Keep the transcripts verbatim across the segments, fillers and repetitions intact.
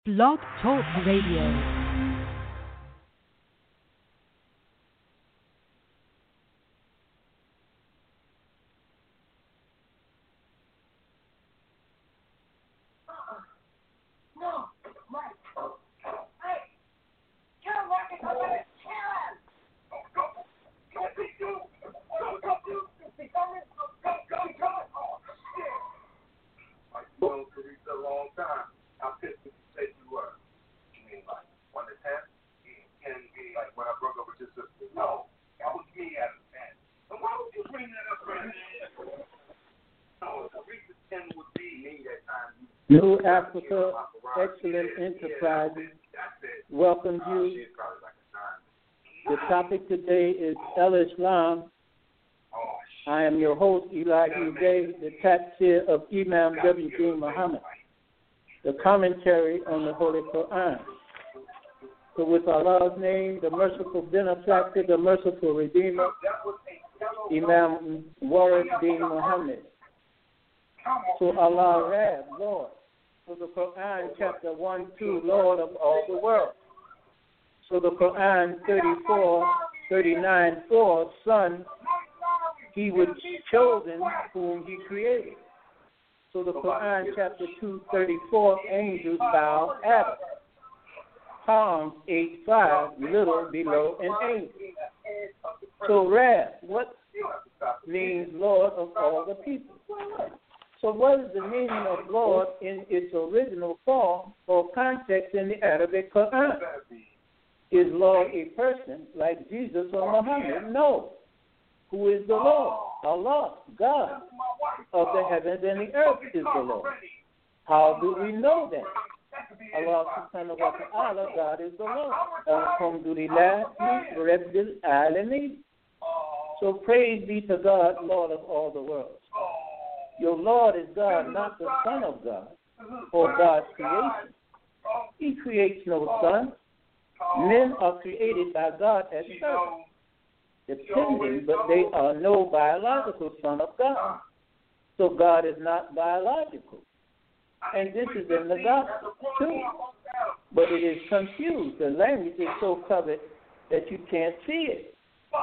Blog Talk Radio. New Africa Excellent Enterprises welcomes you. The topic today is El Islam. I am your host, Eli Uday, the tafsir of Imam W D Muhammad, the commentary on the Holy Quran. So with Allah's name, the merciful benefactor, the merciful redeemer, Imam Warith bin Muhammad. So Allah Rab, Lord. So the Quran, chapter one, two, Lord of all the world. So the Quran, thirty-four, thirty-nine, four, Son, He was chosen whom He created. So the Quran, chapter two, thirty-four, angels bow Adam. Psalms eight, five, little below an angel. So Rab, what means Lord of all the people? So what is the meaning of Lord in its original form or context in the Arabic Quran? Is Lord a person like Jesus or Muhammad? No. Who is the Lord? Allah, God of the heavens and the earth is the Lord. How do we know that? Allah subhanahu wa ta'ala, God is the Lord. Alhamdulillah, Rabbil Alameen. So praise be to God, Lord of all the worlds. Your Lord is God, not the Son of God, or God's creation. He creates no son. Men are created by God as servants, depending, but they are no biological son of God. So God is not biological. And this is in the gospel, too. But it is confused. The language is so covered that you can't see it.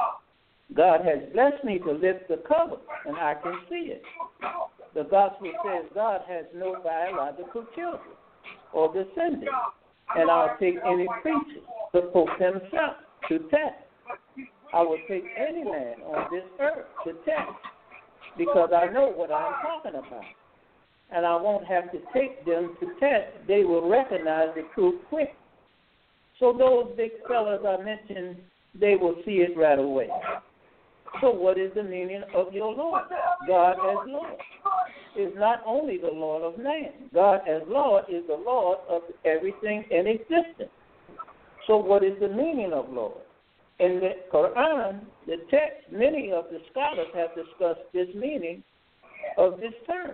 God has blessed me to lift the cover, and I can see it. The gospel says God has no biological children or descendants, and I'll take any preacher, the Pope himself, to test. I will take any man on this earth to test, because I know what I'm talking about. And I won't have to take them to test. They will recognize the truth quick. So those big fellas I mentioned, they will see it right away. So what is the meaning of your Lord? God as Lord is not only the Lord of man. God as Lord is the Lord of everything in existence. So what is the meaning of Lord? In the Quran, the text, many of the scholars have discussed this meaning of this term.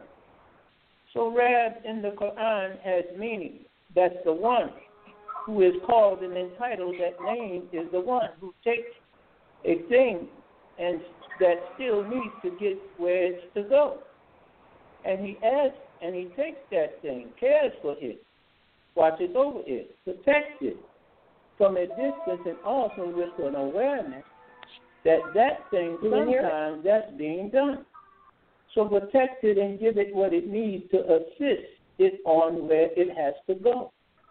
So Rab in the Quran has meaning. That's the one who is called and entitled. That name is the one who takes a thing and that still needs to get where it's to go. And he asks, and he takes that thing, cares for it, watches over it, protects it from a distance, and also with an awareness that that thing, sometimes that's being done. So protect it and give it what it needs to assist it on where it has to go.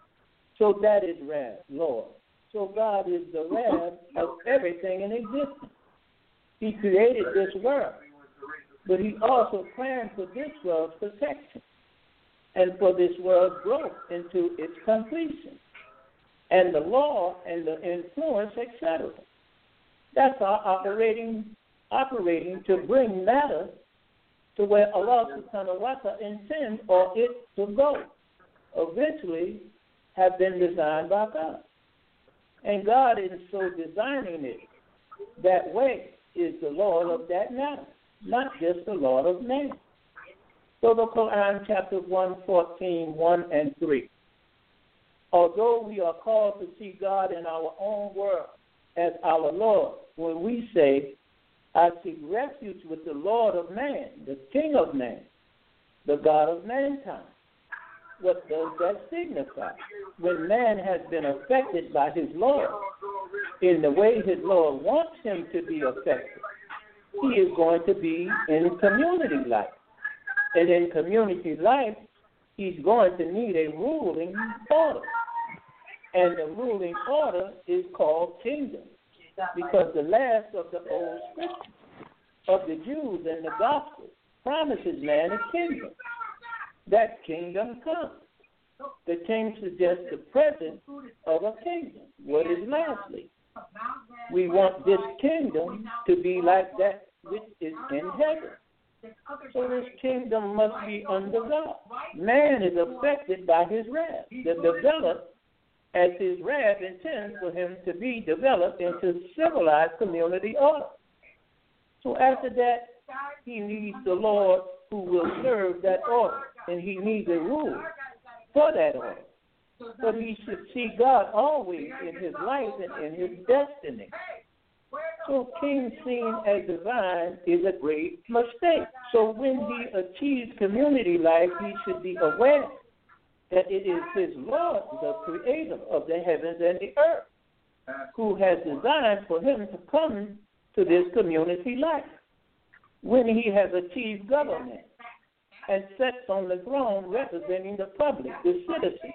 So that is Rab, Lord. So God is the Rab of everything in existence. He created this world, but he also planned for this world's protection and for this world's growth into its completion and the law and the influence, et cetera. That's our operating, operating to bring matter to where Allah subhanahu wa ta'ala intends or it to go, eventually have been designed by God. And God is so designing it that way is the Lord of that matter, not just the Lord of man. So the Quran, chapter one fourteen, one and three. Although we are called to see God in our own world as our Lord, when we say, I seek refuge with the Lord of man, the King of man, the God of mankind, what does that signify? When man has been affected by his Lord in the way his Lord wants him to be affected, he is going to be in community life. And in community life, he's going to need a ruling order. And the ruling order is called kingdom, because the last of the old scriptures of the Jews and the gospel promises man a kingdom. That kingdom comes. The king suggests the presence of a kingdom. What is lastly? We want this kingdom to be like that which is in heaven. So this kingdom must be under God. Man is affected by his wrath. To develop as his wrath intends for him to be developed into civilized community order. So after that, he needs the Lord who will serve that order, and he needs a rule for that order. But he should see God always in his life and in his destiny. So king seen as divine is a great mistake. So when he achieves community life, he should be aware that it is his Lord, the creator of the heavens and the earth, who has designed for him to come to this community life. When he has achieved government and sits on the throne representing the public, the citizen,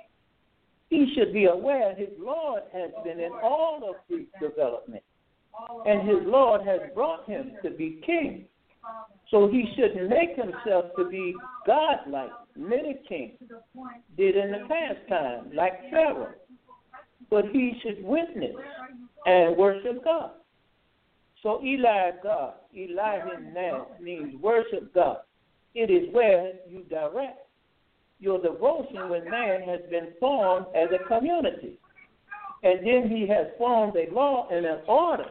he should be aware his Lord has been in all of this development, and his Lord has brought him to be king. So he shouldn't make himself to be godlike. Many kings did in the past time, like Pharaoh. But he should witness and worship God. So Eli God, Elohim now means worship God. It is where you direct your devotion when man has been formed as a community. And then he has formed a law and an order,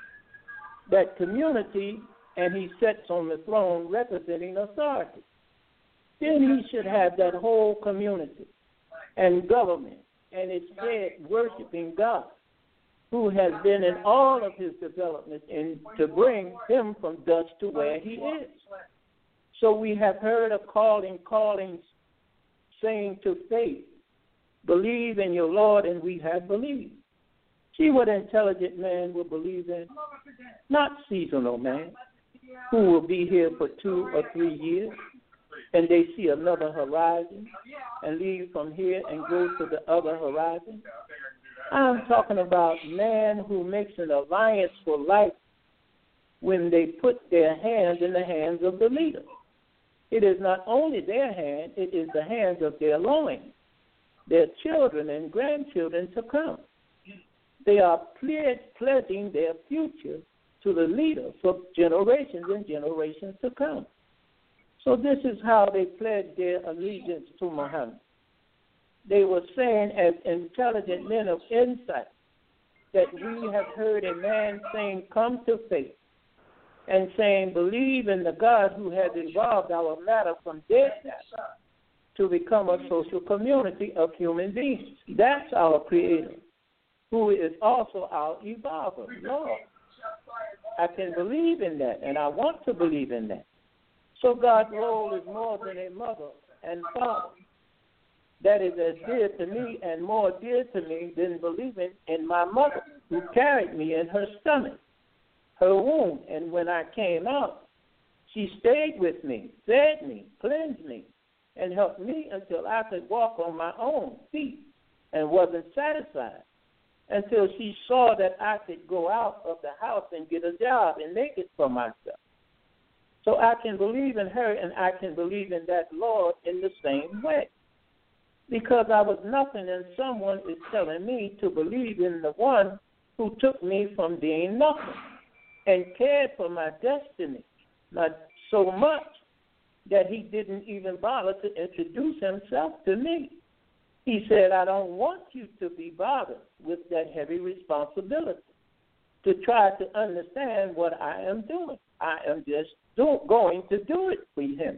that community, and he sits on the throne representing authority. Then he should have that whole community and government, and it's dead worshiping God, who has been in all of his development and to bring him from dust to where he is. So we have heard of calling, callings, saying to faith, believe in your Lord, and we have believed. See what an intelligent man will believe in? Not seasonal man, who will be here for two or three years, and they see another horizon and leave from here and go to the other horizon. I'm talking about man who makes an alliance for life when they put their hands in the hands of the leader. It is not only their hand, it is the hands of their loins, their children and grandchildren to come. They are pledging their future to the leader for generations and generations to come. So this is how they pledged their allegiance to Muhammad. They were saying, as intelligent men of insight, that we have heard a man saying, come to faith, and saying, believe in the God who has evolved our matter from deadness to become a social community of human beings. That's our creator, who is also our evolver, Lord. I can believe in that, and I want to believe in that. So God's role is more than a mother and father. That is as dear to me and more dear to me than believing in my mother, who carried me in her stomach, her womb. And when I came out, she stayed with me, fed me, cleansed me, and helped me until I could walk on my own feet and wasn't satisfied, until she saw that I could go out of the house and get a job and make it for myself. So I can believe in her, and I can believe in that Lord in the same way. Because I was nothing, and someone is telling me to believe in the one who took me from being nothing and cared for my destiny not so much that he didn't even bother to introduce himself to me. He said, I don't want you to be bothered with that heavy responsibility to try to understand what I am doing. I am just do, going to do it for him.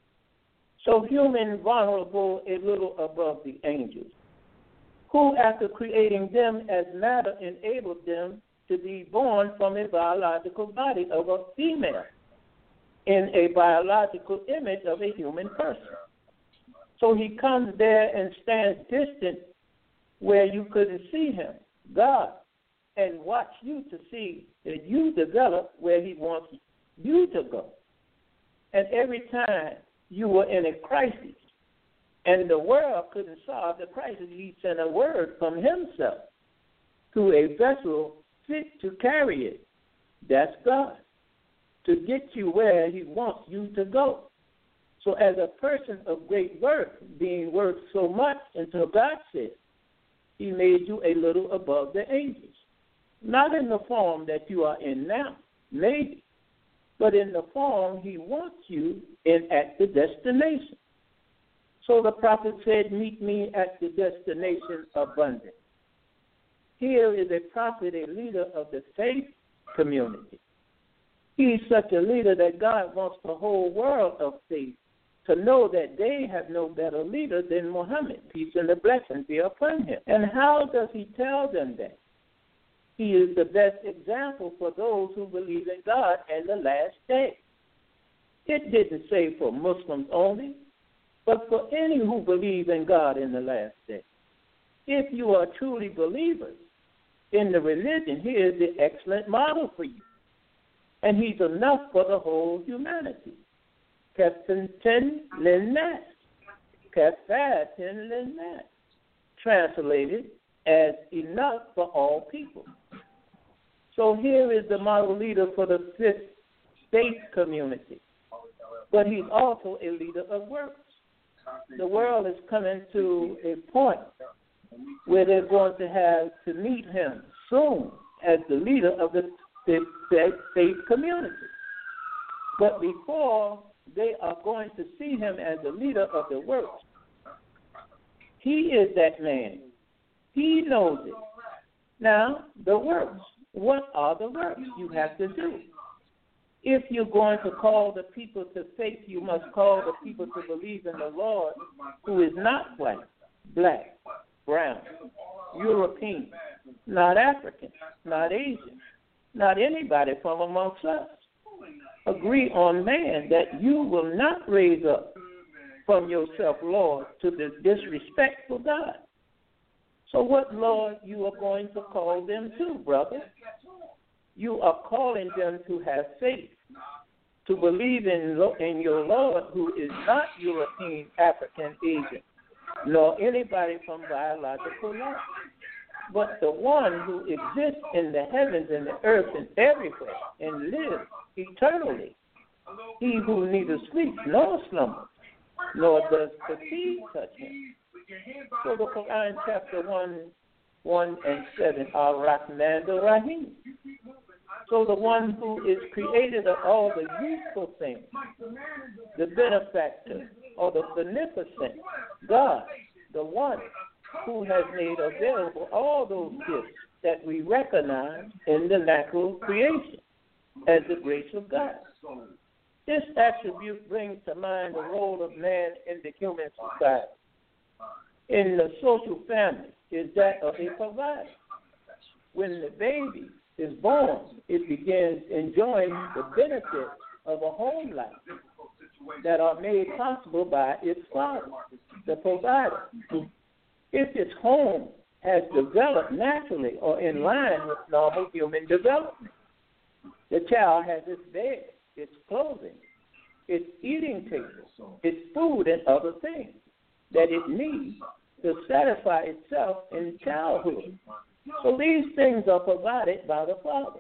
So human, vulnerable, a little above the angels, who after creating them as matter enabled them to be born from a biological body of a female in a biological image of a human person. So he comes there and stands distant where you couldn't see him, God, and watch you to see that you develop where he wants you to go. And every time you were in a crisis and the world couldn't solve the crisis, he sent a word from himself to a vessel fit to carry it. That's God, to get you where he wants you to go. So as a person of great worth, being worth so much until God said, he made you a little above the angels. Not in the form that you are in now, maybe, but in the form he wants you in at the destination. So the prophet said, meet me at the destination abundant. Here is a prophet, a leader of the faith community. He's such a leader that God wants the whole world of faith to know that they have no better leader than Muhammad, peace and the blessing be upon him. And how does he tell them that? He is the best example for those who believe in God and the last day. It didn't say for Muslims only, but for any who believe in God in the last day. If you are truly believers in the religion, here is the excellent model for you. And he's enough for the whole humanity. Kafatin linnas. Kafatin linnas. Translated as enough for all people. So here is the model leader for the fifth faith community. But he's also a leader of works. The world is coming to a point where they're going to have to meet him soon as the leader of the faith community. But before they are going to see him as the leader of the works, he is that man. He knows it. Now, the works. What are the works you have to do? If you're going to call the people to faith, you must call the people to believe in the Lord, who is not white, black, brown, European, not African, not Asian, not anybody from amongst us. Agree on man that you will not raise up from yourself, Lord, to the disrespect for God. So what Lord you are going to call them to, brother? You are calling them to have faith, to believe in, in your Lord, who is not European, African, Asian, nor anybody from biological line, but the one who exists in the heavens and the earth and everywhere and lives eternally. He who neither sleeps nor slumbers, nor does fatigue touch him. So the Quran chapter one, one and seven, Ar-Rahman Ar-Rahim. So the one who is created of all the useful things, the benefactor or the beneficent, God, the one who has made available all those gifts that we recognize in the natural creation as the grace of God. This attribute brings to mind the role of man in the human society. In the social family is that of a provider. When the baby is born, it begins enjoying the benefits of a home life that are made possible by its father, the provider. If its home has developed naturally or in line with normal human development, the child has its bed, its clothing, its eating table, its food and other things that it needs to satisfy itself in childhood. So these things are provided by the Father.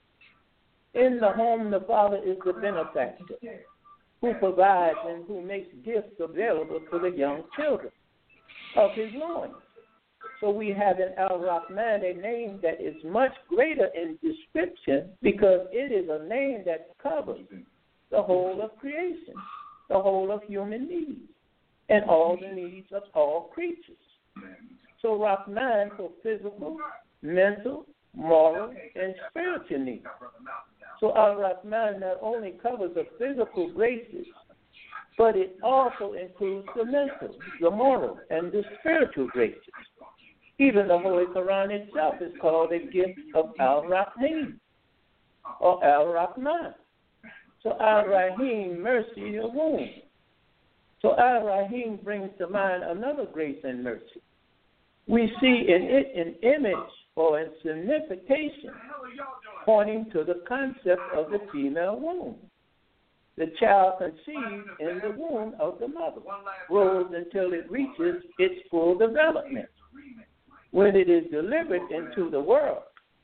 In the home, the Father is the benefactor who provides and who makes gifts available to the young children of his loins. So we have in Al-Rahman a name that is much greater in description because it is a name that covers the whole of creation, the whole of human needs, and all the needs of all creatures. So Rahman for physical, mental, moral, and spiritual needs. So Al-Rahman not only covers the physical graces, but it also includes the mental, the moral, and the spiritual graces. Even the Holy Quran itself is called a gift of Al-Rahim, or Al-Rahman. So Al-Rahim, mercy, your womb. So Al-Rahim brings to mind another grace and mercy. We see in it an image or a signification pointing to the concept of the female womb. The child conceived in the womb of the mother grows until it reaches its full development. When it is delivered into the world,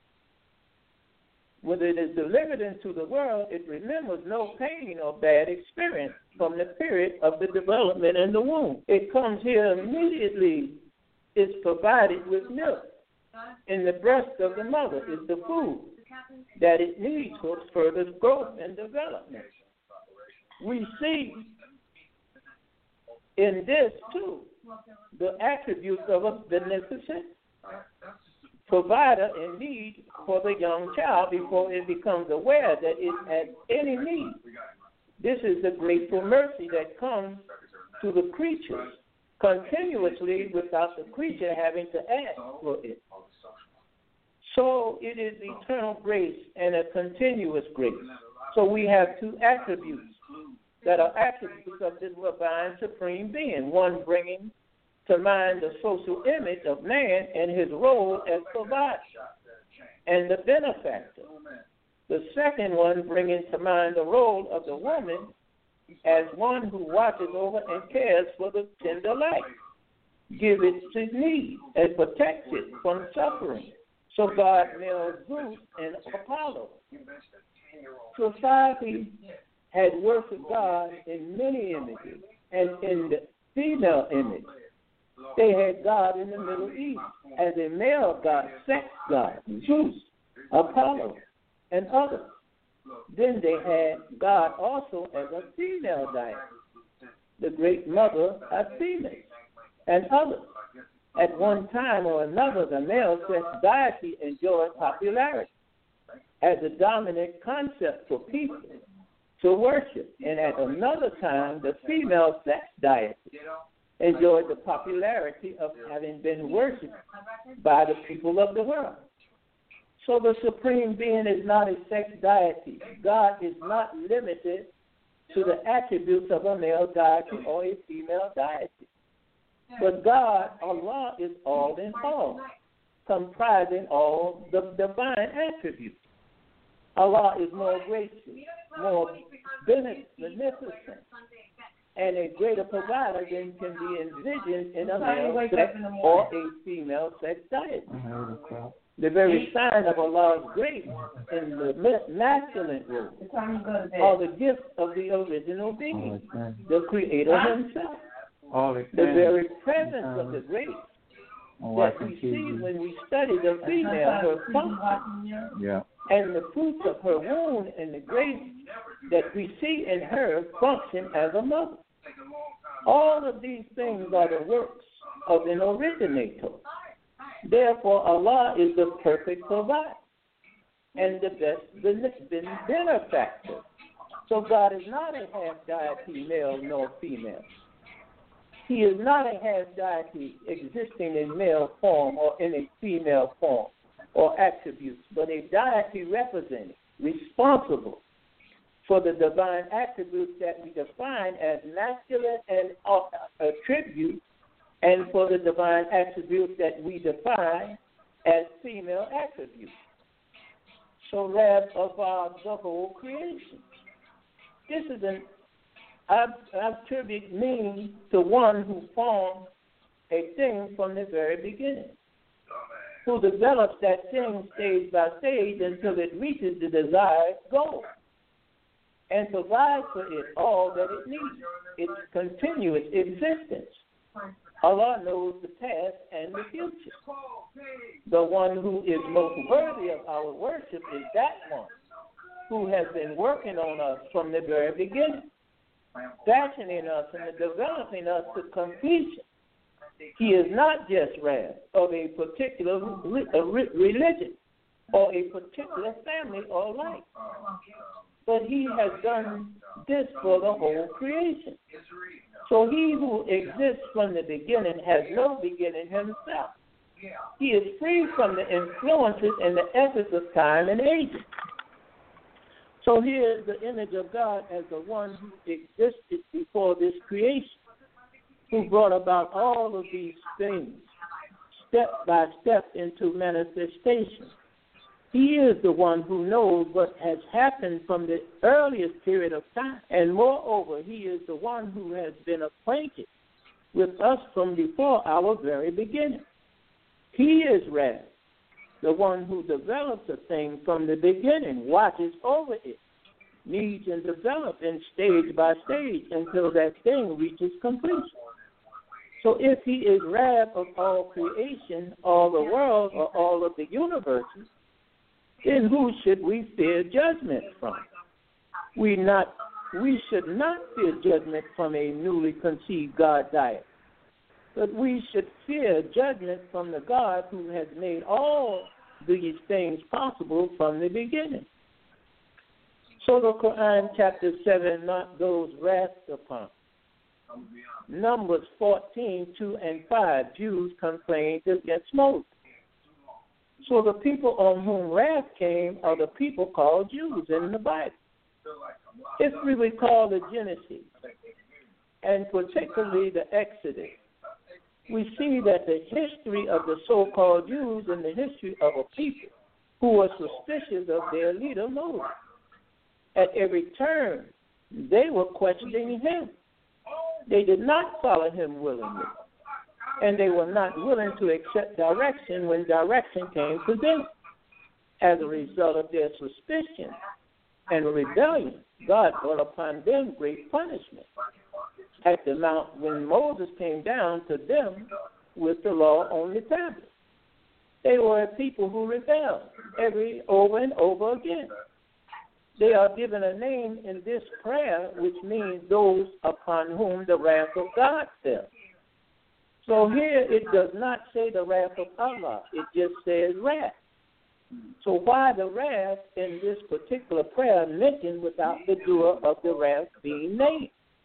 when it is delivered into the world, it remembers no pain or bad experience from the period of the development in the womb. It comes here immediately. It's provided with milk. In the breast of the mother is the food that it needs for further growth and development. We see in this, too, the attributes of a beneficent provider in need for the young child before it becomes aware that it has any need. This is the grateful mercy that comes to the creatures continuously without the creature having to ask for it. So it is eternal grace and a continuous grace. So we have two attributes that are attributes of the divine supreme being, one bringing to mind the social image of man and his role as provider and the benefactor. The second one bringing to mind the role of the woman as one who watches over and cares for the tender life, gives it its needs, and protects it from suffering. So God made Zeus and Apollo. Society had worshipped God in many images, and in the female image, they had God in the Middle East as a male god, sex god, Zeus, Apollo, and others. Then they had God also as a female deity, the great mother Athena, and others. At one time or another, the male sex deity enjoyed popularity as a dominant concept for people to worship, and at another time, the female sex deity enjoyed the popularity of having been worshipped by the people of the world. So the Supreme Being is not a sex deity. God is not limited to the attributes of a male deity or a female deity. But God, Allah, is all in all, comprising all the divine attributes. Allah is more gracious, more beneficent, and a greater provider than can be envisioned in a male sex or a female sex deity. The very sign of Allah's grace in the masculine role are the gifts of the original being, the Creator Himself. The very presence of the grace that we see when we study the female, her function, yeah. and the fruits of her womb, and the grace that we see in her function as a mother. All of these things are the works of an originator. Therefore, Allah is the perfect provider and the best benefactor. So God is not a half deity, male nor female. He is not a half deity existing in male form or in a female form or attributes, but a deity representing, responsible for the divine attributes that we define as masculine and attributes, and for the divine attributes that we define as female attributes. So Rab of our the whole creation. This is an attribute means to one who formed a thing from the very beginning, who develops that thing stage by stage until it reaches the desired goal, and provides for it all that it needs, its continuous existence. Allah knows the past and the future. The one who is most worthy of our worship is that one who has been working on us from the very beginning, fashioning us and developing us to completion. He is not just Rab of a particular religion or a particular family or life, but he has done this for the whole creation. So he who exists from the beginning has no beginning himself. He is free from the influences and the essence of time and age. So here is the image of God as the one who existed before this creation. who brought about all of these things step by step into manifestation. He is the one who knows what has happened from the earliest period of time. And moreover, he is the one who has been acquainted with us from before our very beginning. He is Rab, the one who develops a thing from the beginning, watches over it, needs and develops in stage by stage until that thing reaches completion. So if he is Rab of all creation, all the world, or all of the universes, then who should we fear judgment from? We not we should not fear judgment from a newly conceived God diet, but we should fear judgment from the God who has made all these things possible from the beginning. So the Quran chapter seven, not those wrathed upon. Numbers fourteen, two and five, Jews complained against Moses. So the people on whom wrath came are the people called Jews in the Bible. If we recall the Genesis, and particularly the Exodus, we see that the history of the so-called Jews and the history of a people who were suspicious of their leader Moses. At every turn, they were questioning him. They did not follow him willingly, and they were not willing to accept direction when direction came to them. As a result of their suspicion and rebellion, God brought upon them great punishment. At the mount when Moses came down to them with the law on the tablet, they were a people who rebelled every over and over again. They are given a name in this prayer, which means those upon whom the wrath of God fell. So here it does not say the wrath of Allah. It just says wrath. So why the wrath in this particular prayer mentioned without the doer of the wrath being named?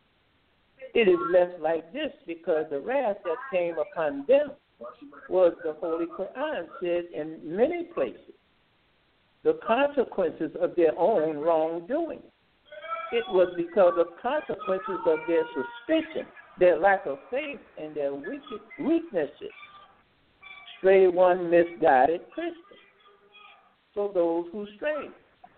It is left like this because the wrath that came upon them was, the Holy Quran said in many places, the consequences of their own wrongdoing. It was because of consequences of their suspicion, their lack of faith, and their wicked weaknesses. Stray one misguided Christian. So those who strayed.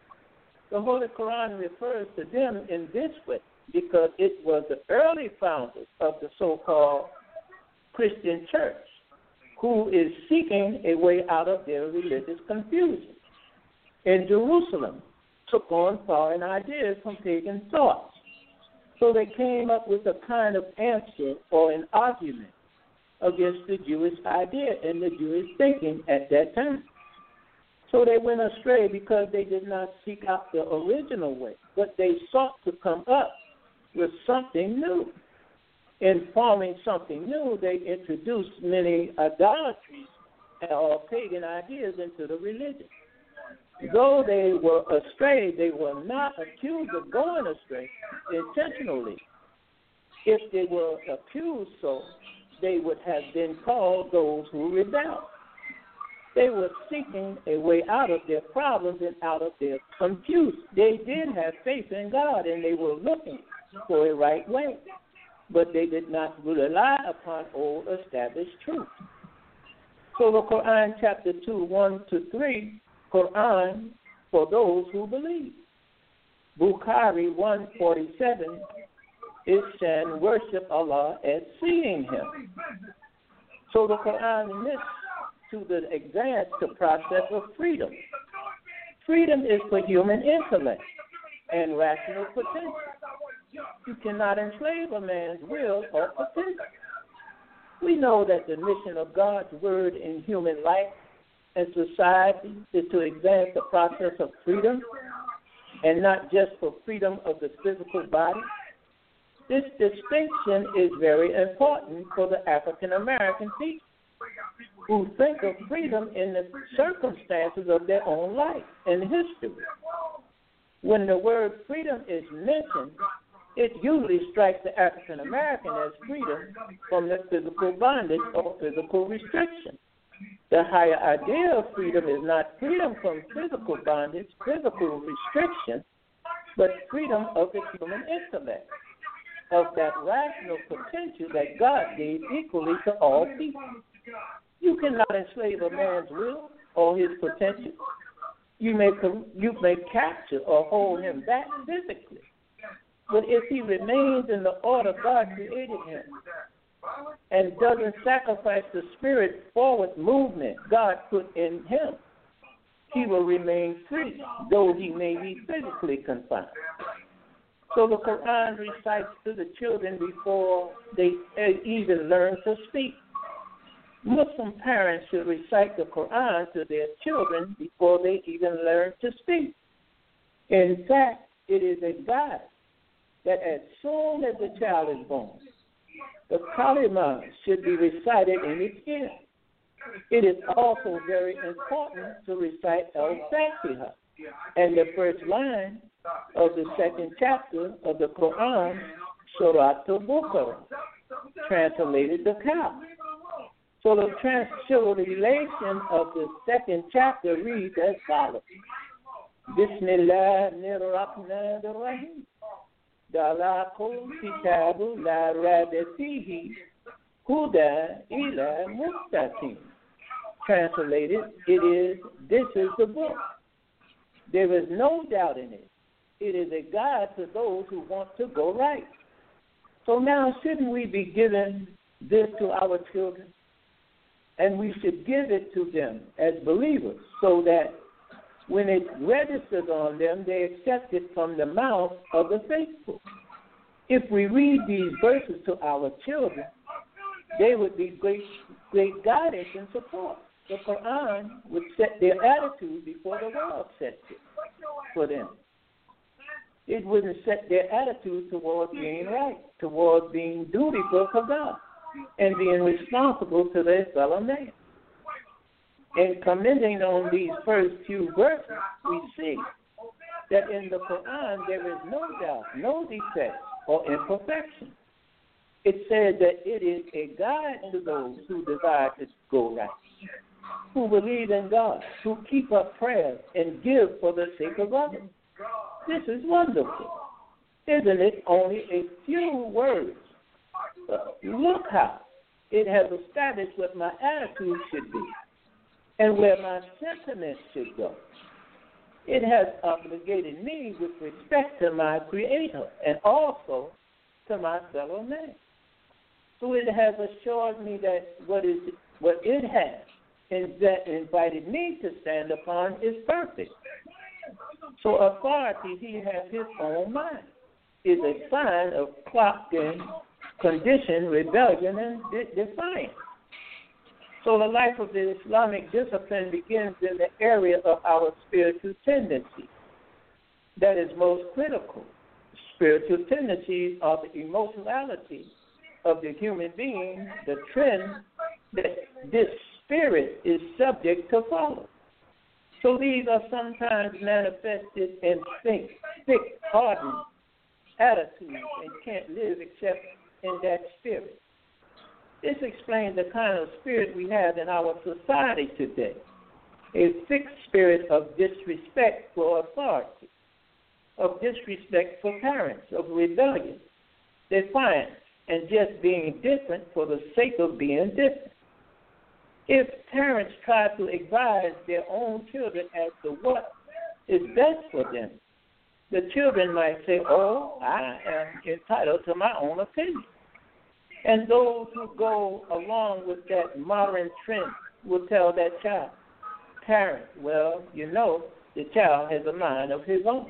The Holy Quran refers to them in this way because it was the early founders of the so-called Christian church who is seeking a way out of their religious confusion. In Jerusalem, took on foreign ideas from pagan thoughts. So they came up with a kind of answer or an argument against the Jewish idea and the Jewish thinking at that time. So they went astray because they did not seek out the original way, but they sought to come up with something new. In forming something new, they introduced many idolatries or pagan ideas into the religion. Though they were astray, they were not accused of going astray intentionally. If they were accused so, they would have been called those who rebelled. They were seeking a way out of their problems and out of their confusion. They did have faith in God, and they were looking for a right way, but they did not rely upon old established truth. So the Quran chapter two, one to three, Quran for those who believe. Bukhari one forty-seven is saying worship Allah as seeing Him. So the Quran lists to the advance the process of freedom. Freedom is for human intellect and rational potential. You cannot enslave a man's will or potential. We know that the mission of God's word in human life and society is to advance the process of freedom, and not just for freedom of the physical body. This distinction is very important for the African American people who think of freedom in the circumstances of their own life and history. When the word freedom is mentioned, it usually strikes the African American as freedom from the physical bondage or physical restriction. The higher idea of freedom is not freedom from physical bondage, physical restriction, but freedom of the human intellect. of that rational potential that God gave equally to all people. You cannot enslave a man's will or his potential. You may you may capture or hold him back physically. But if he remains in the order God created him and doesn't sacrifice the spirit forward movement God put in him, he will remain free, though he may be physically confined. So the Quran recites to the children before they even learn to speak. Muslim parents should recite the Quran to their children before they even learn to speak. In fact, it is a guide that as soon as the child is born, the kalima should be recited in its ear. It is also very important to recite Al-Fatiha and the first line of the second chapter of the Quran, Surah Al-Baqarah, translated the cow. So the translation of the second chapter reads as follows: Bismillahirrahmanirrahim. Dalakul kitabu la raiba fihi huda ila muttaqin. Translated, it is, this is the book. There is no doubt in it. It is a guide to those who want to go right. So now, shouldn't we be giving this to our children? And we should give it to them as believers so that when it registers on them, they accept it from the mouth of the faithful. If we read these verses to our children, they would be great, great guidance and support. The Quran would set their attitude before the world sets it for them. It wouldn't set their attitude towards being right, towards being dutiful for God, and being responsible to their fellow man. In commenting on these first few verses, we see that in the Quran there is no doubt, no defect or imperfection. It says that it is a guide to those who desire to go right, who believe in God, who keep up prayers and give for the sake of others. This is wonderful. Isn't it only a few words? But look how it has established what my attitude should be and where my sentiments should go. It has obligated me with respect to my Creator and also to my fellow man. So it has assured me that what is what it has and that invited me to stand upon is perfect. So authority, he has his own mind, is a sign of clocked-in condition, rebellion, and de- defiance. So the life of the Islamic discipline begins in the area of our spiritual tendencies. That is most critical. Spiritual tendencies are the emotionality of the human being, the trend that this spirit is subject to follow. So these are sometimes manifested in thick, thick, hardened attitudes and can't live except in that spirit. This explains the kind of spirit we have in our society today, a fixed spirit of disrespect for authority, of disrespect for parents, of rebellion, defiance, and just being different for the sake of being different. If parents try to advise their own children as to what is best for them, the children might say, oh, I am entitled to my own opinion. And those who go along with that modern trend will tell that child, parent, well, you know, the child has a mind of his own.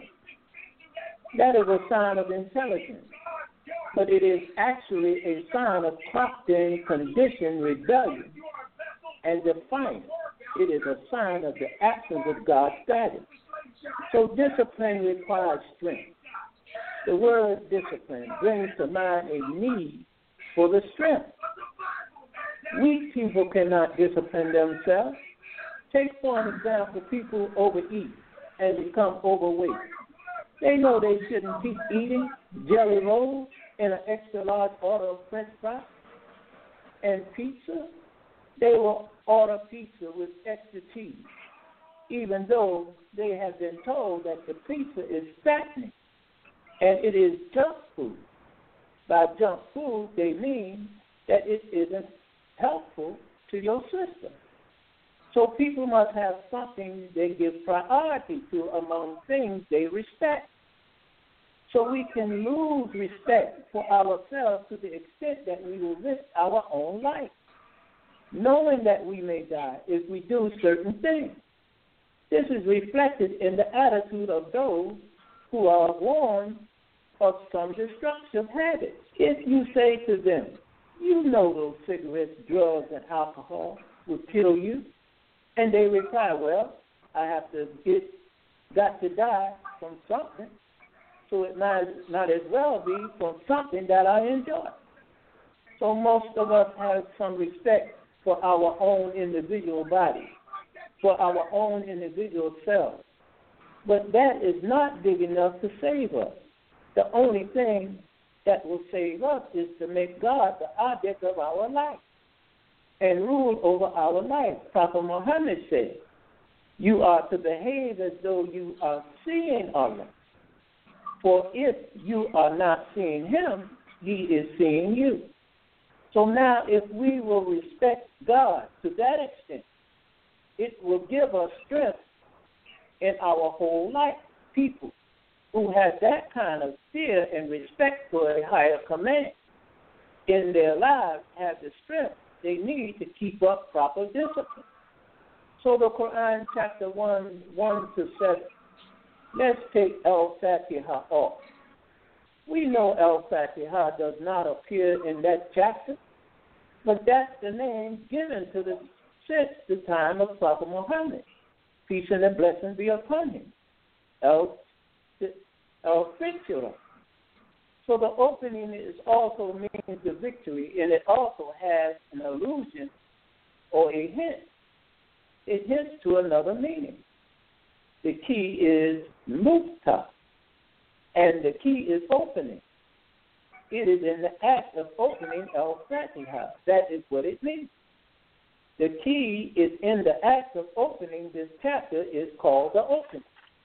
That is a sign of intelligence, but it is actually a sign of clocked-in conditioned rebellion and defiance. It is a sign of the absence of God's guidance. So discipline requires strength. The word discipline brings to mind a need for the strength. Weak people cannot discipline themselves. Take, for an example, people overeat and become overweight. They know they shouldn't keep eating jelly rolls and an extra large order of French fries and pizza. They will order pizza with extra cheese, even though they have been told that the pizza is fattening and it is junk food. By junk food, they mean that it isn't helpful to your system. So people must have something they give priority to among things they respect. So we can lose respect for ourselves to the extent that we will risk our own life, knowing that we may die if we do certain things. This is reflected in the attitude of those who are warned of some destructive habits. If you say to them, you know those cigarettes, drugs, and alcohol will kill you, and they reply, well, I have to get, got to die from something, so it might not as well be from something that I enjoy. So most of us have some respect for our own individual body, for our own individual selves. But that is not big enough to save us. The only thing that will save us is to make God the object of our life and rule over our life. Prophet Muhammad said, you are to behave as though you are seeing Allah. For if you are not seeing him, he is seeing you. So now if we will respect God to that extent, it will give us strength in our whole life. People who have that kind of fear and respect for a higher command in their lives have the strength they need to keep up proper discipline. So the Quran, chapter one, one to seven, let's take Al-Fatiha off. We know Al-Fatiha does not appear in that chapter, but that's the name given to the since the time of Prophet Muhammad. Peace and a blessing be upon him. El, El Fitira. So the opening is also means the victory, and it also has an allusion or a hint. It hints to another meaning. The key is Mufta, and the key is opening. It is in the act of opening Al-Fatiha. That is what it means. The key is in the act of opening. This chapter is called the opening.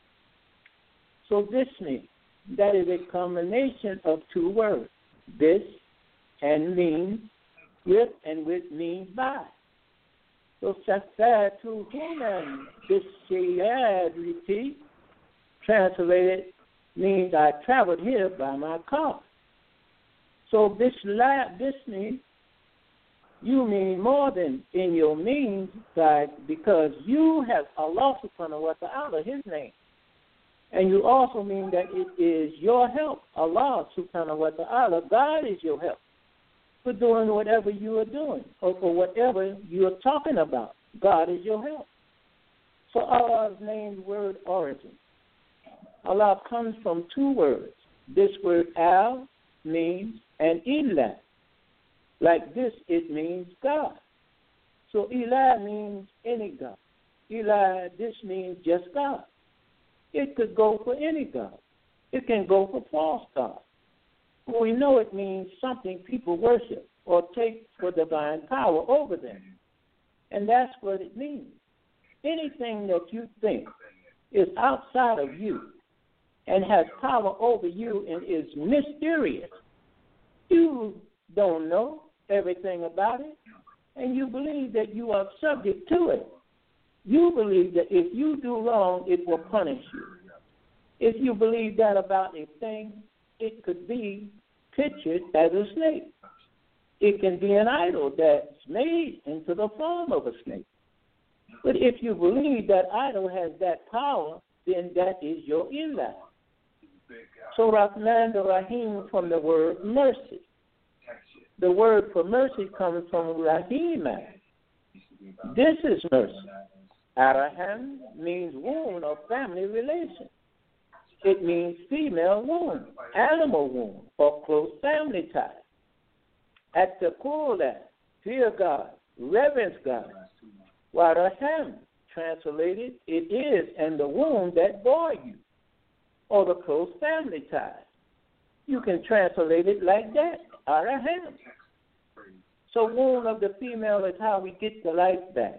So this means that is a combination of two words, this and means, with and with means by. So Safatu Hunan, this Shayadriti, translated means I traveled here by my car. So this lab, this means you mean more than in your means side because you have Allah subhanahu wa ta'ala, his name. And you also mean that it is your help, Allah subhanahu wa ta'ala, God is your help for doing whatever you are doing or for whatever you are talking about. God is your help. So Allah's name's word origin. Allah comes from two words. This word al means and ilah. Like this, it means God. So ilah means any God. Ilah, this means just God. It could go for any God. It can go for false gods. We know it means something people worship or take for divine power over them. And that's what it means. Anything that you think is outside of you and has power over you and is mysterious, you don't know everything about it, and you believe that you are subject to it. You believe that if you do wrong, it will punish you. If you believe that about a thing, it could be pictured as a snake. It can be an idol that's made into the form of a snake. But if you believe that idol has that power, then that is your ilah. So Rahman Rahim from the word mercy. The word for mercy comes from Rahimah. This is mercy. Araham means womb or family relation. It means female womb, animal womb, or close family ties. At the core of that, fear God, reverence God. Waraham, translated, it is and the womb that bore you, or the close family ties. You can translate it like that, Araham. So womb of the female is how we get the life back.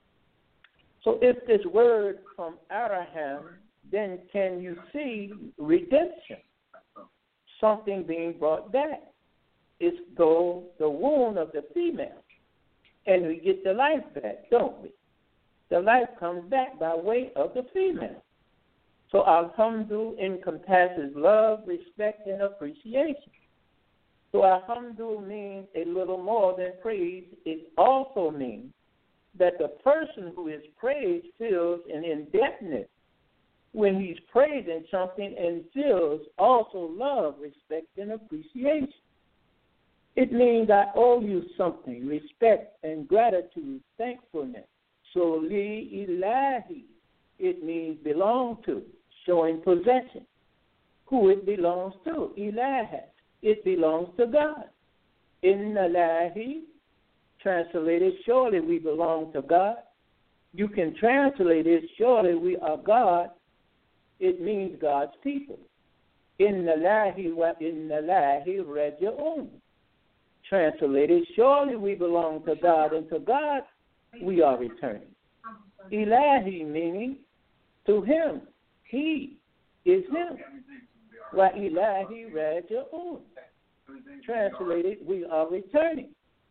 So if this word from Araham, then can you see redemption? Something being brought back. is go the womb of the female, and we get the life back, don't we? The life comes back by way of the female. So alhamdu encompasses love, respect, and appreciation. So alhamdu means a little more than praise. It also means that the person who is praised feels an indebtedness when he's praising something and feels also love, respect, and appreciation. It means I owe you something, respect and gratitude, thankfulness. So li ilahi, it means belong to, showing possession. Who it belongs to, ilaha, it belongs to God. Inna lahi, translated, surely we belong to God. You can translate it, surely we are God. It means God's people. Inna lahi wa inna lahi raji'un. Translated, surely we belong to God, and to God we are returning. Ilahi meaning to him. He is him. Wa ilahi raji'un. Translated, we are returning.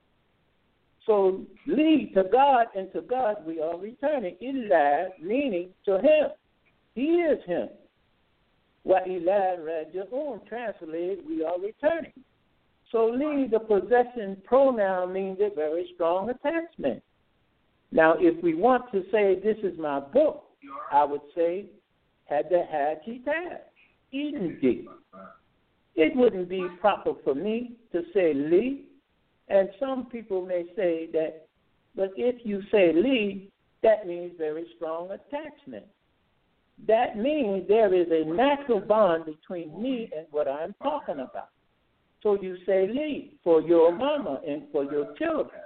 So, lead to God, and to God we are returning. Ilah meaning to him. He is him. Wa ilah raji'un. Translated, we are returning. So, li, the possession pronoun, means a very strong attachment. Now, if we want to say this is my book, I would say had the haji tab, Indi. It wouldn't be proper for me to say li, and some people may say that, but if you say li, that means very strong attachment. That means there is a natural bond between me and what I'm talking about. So you say li for your mama and for your children.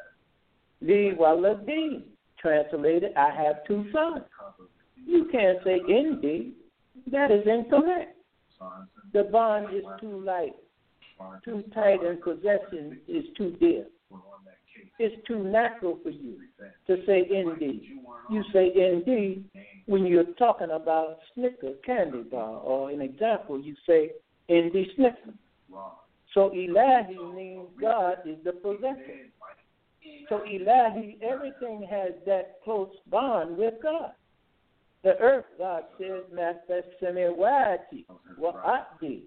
Li waladi, translated, I have two sons. You can't say indi. That is incorrect. The bond is too light, too tight, and possession is too dear. It's too natural for you to say indi. You say indi when you're talking about Snicker candy bar, or an example, you say indi Snicker. So ilahi means God is the possessor. So ilahi, everything has that close bond with God. The earth, God says, Master Semewati wa Ati.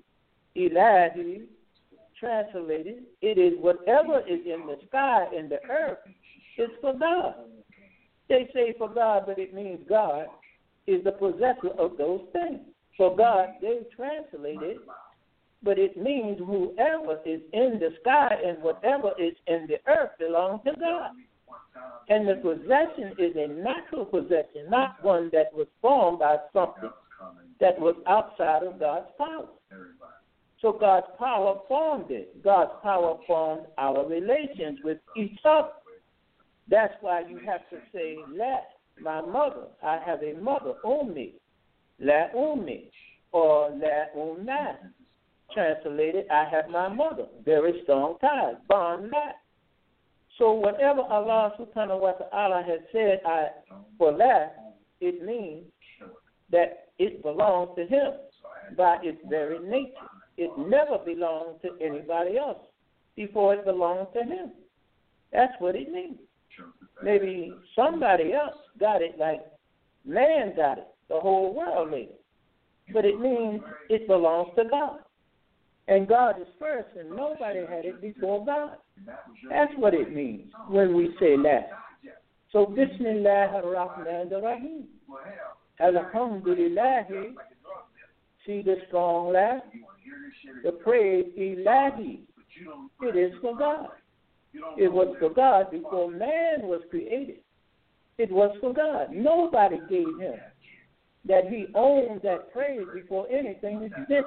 Ilahi, translated, it is whatever is in the sky and the earth is for God. They say for God, but it means God is the possessor of those things. For God, they translate it, but it means whoever is in the sky and whatever is in the earth belongs to God. And the possession is a natural possession, not one that was formed by something that was outside of God's power. So God's power formed it. God's power formed our relations with each other. That's why you have to say, La, my mother. I have a mother, Ummi. La Ummi, or La Umma. Translated, I have my mother. Very strong ties. Bond that. So whatever Allah subhanahu wa ta'ala has said I, for that, it means that it belongs to him by its very nature. It never belonged to anybody else before it belonged to him. That's what it means. Maybe somebody else got it like man got it, the whole world later. But it means it belongs to God. And God is first, and nobody had it before God. That's what it means when we say that. So, Bismillah ar-Rahman ar-Rahim. Alhamdulillah. See the strong laugh? The praise ilahi. It is for God. It was for God before man was created. It was for God. Nobody gave him that he owned that praise before anything existed.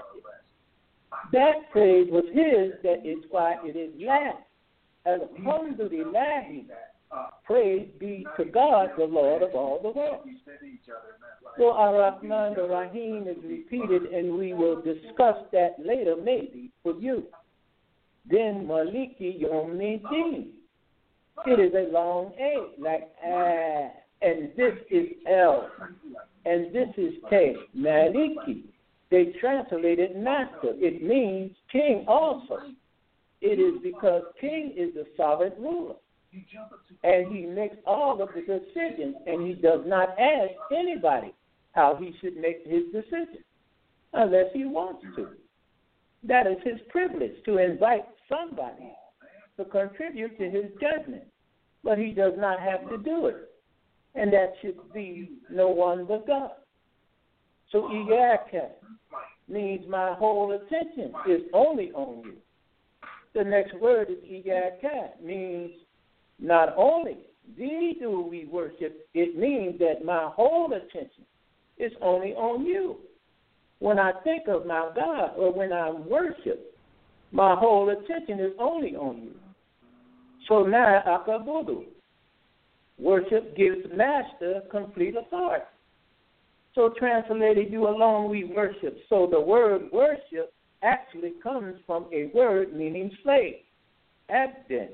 That praise was his, that is why it is last. Alhamdulillah, praise be to God, the Lord of all the world. So Ar-Rahman Ar-Rahim is repeated, and we will discuss that later, maybe, for you. Then Maliki Yawmiddin. It is a long A, like ah, and this is L, and this is K, Maliki. They translated master. It means king also. It is because king is the sovereign ruler. And he makes all of the decisions, and he does not ask anybody how he should make his decision unless he wants to. That is his privilege, to invite somebody to contribute to his judgment. But he does not have to do it. And that should be no one but God. So Igaka means my whole attention is only on you. The next word is Igaka, means not only thee do we worship, it means that my whole attention is only on you. When I think of my God or when I worship, my whole attention is only on you. So now Akabudu, worship gives master complete authority. So translated, you alone we worship. So the word worship actually comes from a word meaning slave, abdin.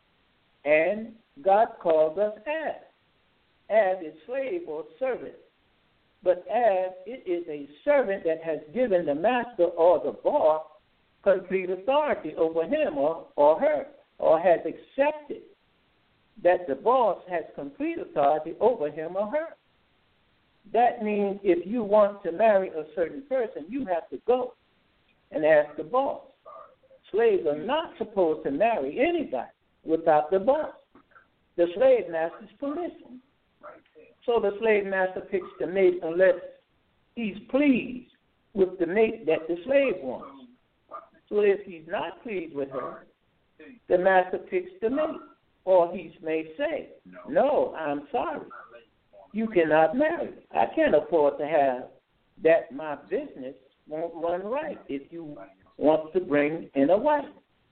And God calls us Ab. Ab is slave or servant. But Ab, it is a servant that has given the master or the boss complete authority over him or, or her, or has accepted that the boss has complete authority over him or her. That means if you want to marry a certain person, you have to go and ask the boss. Slaves are not supposed to marry anybody without the boss, the slave master's permission. So the slave master picks the mate unless he's pleased with the mate that the slave wants. So if he's not pleased with her, the master picks the mate. Or he may say, no, I'm sorry. You cannot marry. I can't afford to have that. My business won't run right if you want to bring in a wife.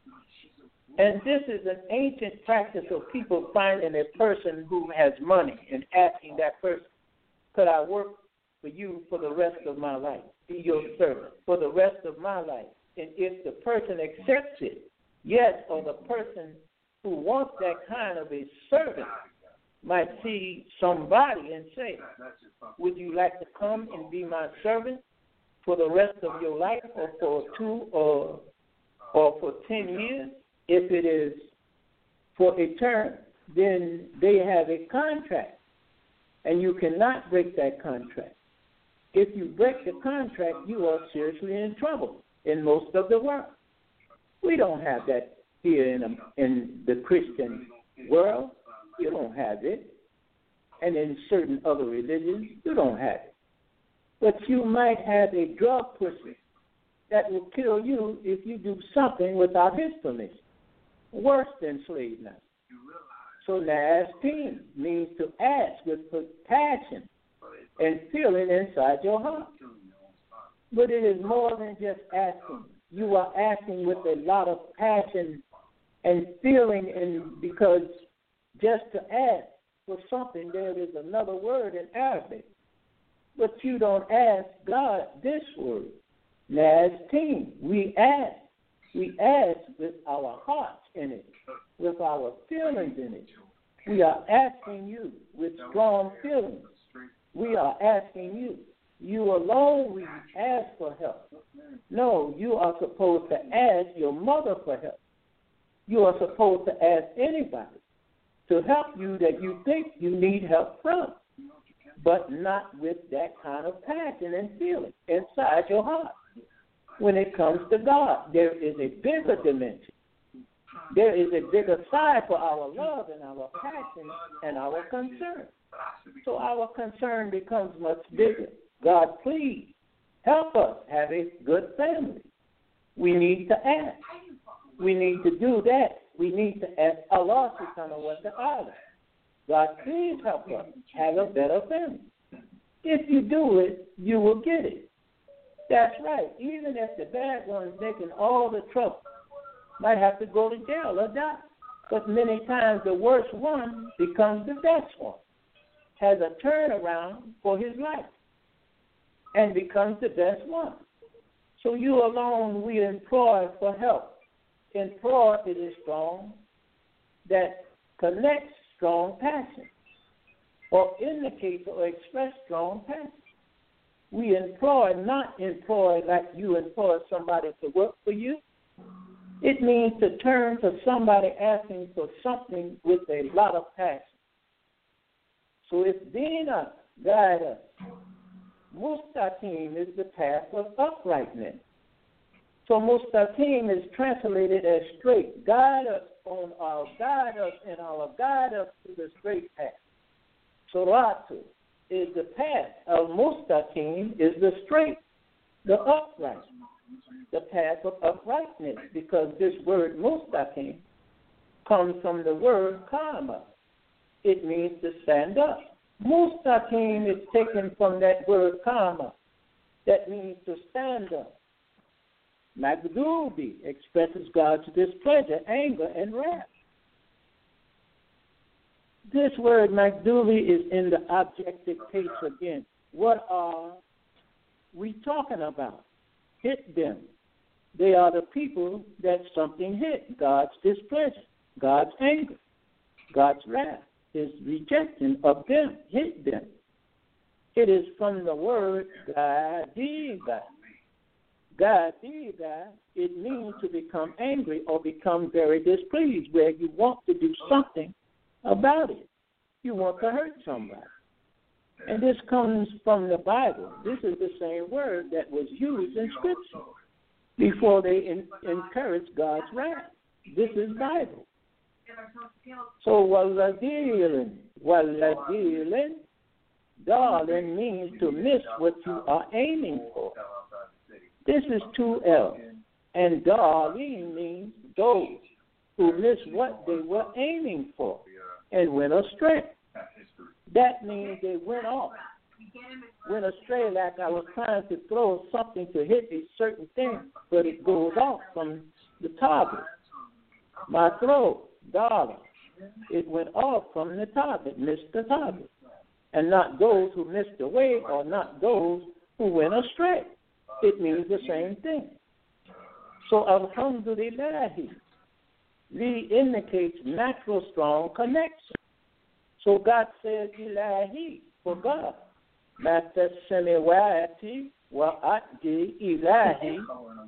And this is an ancient practice of people finding a person who has money and asking that person, could I work for you for the rest of my life, be your servant for the rest of my life? And if the person accepts it, yes, or the person who wants that kind of a servant might see somebody and say, would you like to come and be my servant for the rest of your life or for two or, or for ten years? If it is for a term, then they have a contract, and you cannot break that contract. If you break the contract, you are seriously in trouble in most of the world. We don't have that here in, a, in the Christian world. You don't have it. And in certain other religions, you don't have it. But you might have a drug pusher that will kill you if you do something without his permission. Worse than slave master. So Nasteen means to ask with passion and feeling inside your heart. But it is more than just asking. You are asking with a lot of passion and feeling, and because just to ask for something, there is another word in Arabic. But you don't ask God this word, Nasteen. We ask. We ask with our hearts in it, with our feelings in it. We are asking you with strong feelings. We are asking you. You alone we ask for help. No, you are supposed to ask your mother for help. You are supposed to ask anybody to help you that you think you need help from, but not with that kind of passion and feeling inside your heart. When it comes to God, there is a bigger dimension. There is a bigger side for our love and our passion and our concern. So our concern becomes much bigger. God, please help us have a good family. We need to ask. We need to do that. We need to ask Allah subhanahu wa ta'ala. God, please help us have a better family. If you do it, you will get it. That's right. Even if the bad one's making all the trouble, might have to go to jail or die. But many times the worst one becomes the best one, has a turnaround for his life, and becomes the best one. So you alone we employ for help. Employ it is strong that connects strong passion or indicates or express strong passion. We employ, not employ like you employ somebody to work for you. It means to turn to somebody asking for something with a lot of passion. So it's Dina, guide us. Mustaqim is the path of uprightness. So Mustaqim is translated as straight. Guide us on our guide us and our guide us to the straight path. Suratu is the path of Mustaqim is the straight, the upright, the path of uprightness, because this word Mustaqim comes from the word Karma. It means to stand up. Mustaqim is taken from that word Karma. That means to stand up. Magdubi expresses God's displeasure, anger, and wrath. This word Magdubi is in the objective case again. What are we talking about? Hit them. They are the people that something hit. God's displeasure, God's anger, God's wrath, His rejection of them, hit them. It is from the word Gadiga. Gadiga, it means to become angry or become very displeased, where you want to do something about it. You want to hurt somebody. And this comes from the Bible. This is the same word that was used in Scripture before they in, encouraged God's wrath. This is Bible. So, waladilin, waladilin, darling means to miss what you are aiming for. This is two L. And darling means those who miss what they were aiming for and went astray. That means they went off, went astray, like I was trying to throw something to hit a certain thing, but it goes off from the target. My throw, darling, it went off from the target, missed the target, and not those who missed the way or not those who went astray. It means the same thing. So, alhamdulillah, Li indicates natural strong connection. So God says, Ilahi, for God. Master Semewati wa Ati Ilahi.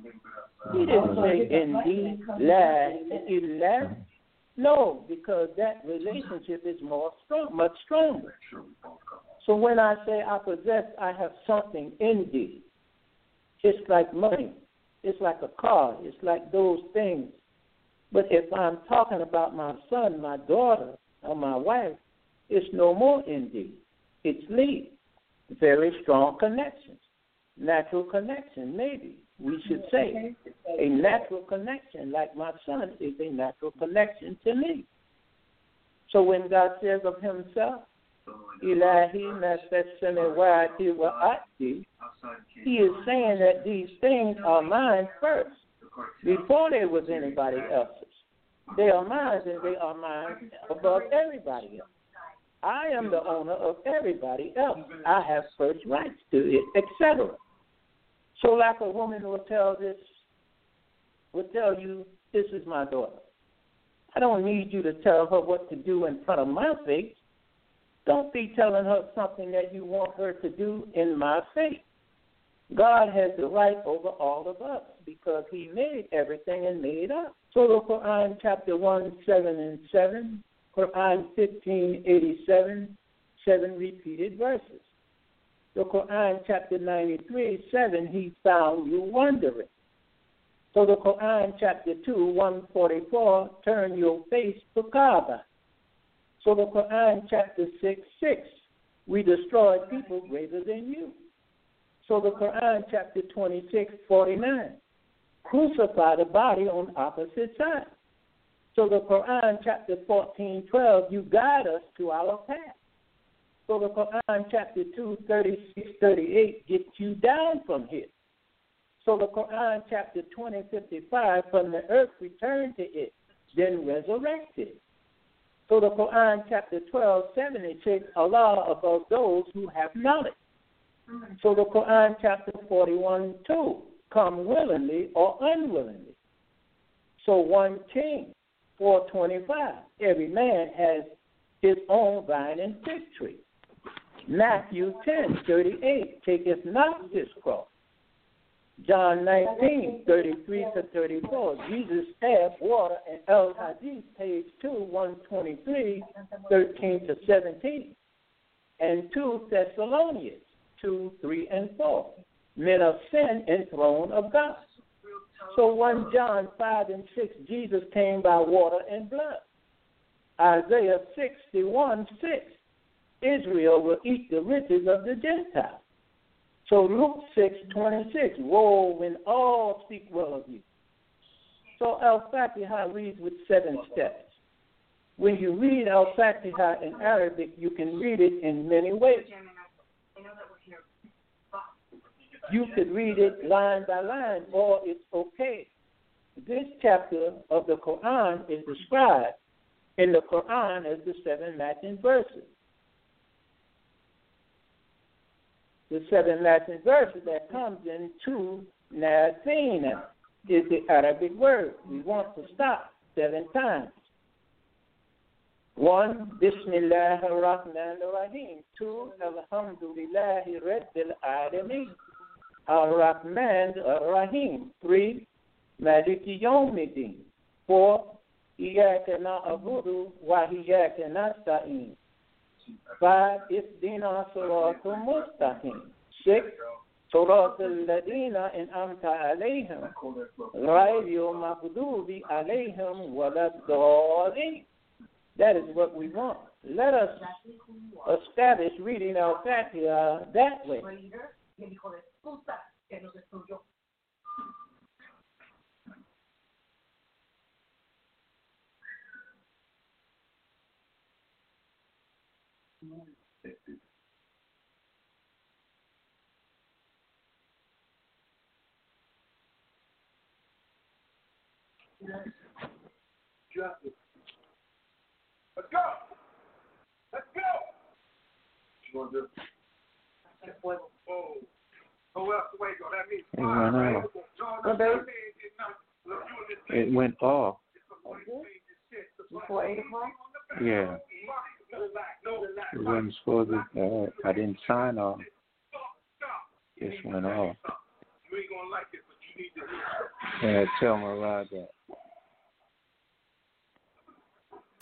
He didn't say indeed, la ilah. No, because that relationship is more strong, much stronger. So when I say I possess, I have something in thee. It's like money. It's like a car. It's like those things. But if I'm talking about my son, my daughter, or my wife, it's no more in thee. It's Lee. Very strong connections. Natural connection, maybe we should say. A natural connection, like my son, is a natural connection to me. So when God says of himself, Ilahi Nasesemewati wa Ati, he is saying that these things are mine first, before there was anybody else's. They are mine and they are mine above everybody else. I am the owner of everybody else. I have first rights to it, et cetera. So like a woman will tell this, will tell you, this is my daughter. I don't need you to tell her what to do in front of my face. Don't be telling her something that you want her to do in my face. God has the right over all of us because he made everything and made us. So the Quran chapter one, seven and seven, Quran fifteen eighty-seven, seven repeated verses. The Quran chapter ninety-three, seven, he found you wondering. So the Quran chapter two, one forty-four, turn your face to Kaaba. So the Quran chapter six, six, we destroyed people greater than you. So the Quran chapter twenty-six, forty-nine, crucify the body on opposite sides. So the Quran chapter fourteen, twelve, you guide us to our path. So the Quran chapter two, thirty-six, thirty-eight, get you down from here. So the Quran chapter twenty, fifty-five, from the earth return to it, then resurrected. So the Quran chapter twelve, seventy-six, Allah above those who have knowledge. So the Quran chapter forty-one, two, come willingly or unwillingly. So one king, four twenty-five, every man has his own vine and fig tree. Matthew ten, thirty-eight, taketh not his cross. John nineteen, thirty-three to thirty-four. Jesus stabbed water in El Hadith, page two, one twenty-three, thirteen to seventeen. And two Thessalonians, two, three, and four. Men of sin and throne of God. So First John five and six, Jesus came by water and blood. Isaiah sixty-one, six, Israel will eat the riches of the Gentiles. So Luke six, twenty-six, woe when all speak well of you. So Al-Fatiha reads with seven steps. When you read Al-Fatiha in Arabic, you can read it in many ways. You could read it line by line, or it's okay. This chapter of the Quran is described in the Quran as the seven matching verses. The seven Latin verses that comes in two Nathina is the Arabic word. We want to stop seven times. One, Bismillah ar-Rahman ar-Rahim. Two, Alhamdulillahi Rabbil Alameen. Ar-Rahman ar-Rahim. Three, Maliki Yawmiddin. Four, Iyaka na'budu wa iyaka nasta'in. Five, Ihdina siratal mustaqim. Six, Siratal ladina an'amta alayhim. Ghayril maghdubi alayhim waladdallin. That is what we want. Let us establish reading Al-Fatiha that way. Let's go. Let's go. What you gonna do? Oh, oh, well, wait, go. That means it went off. It went off. Before eight o'clock? Yeah. It wasn't supposed to. Uh, I didn't sign off. This went off. You ain't gonna like it, but you need to. Yeah, tell Marad that.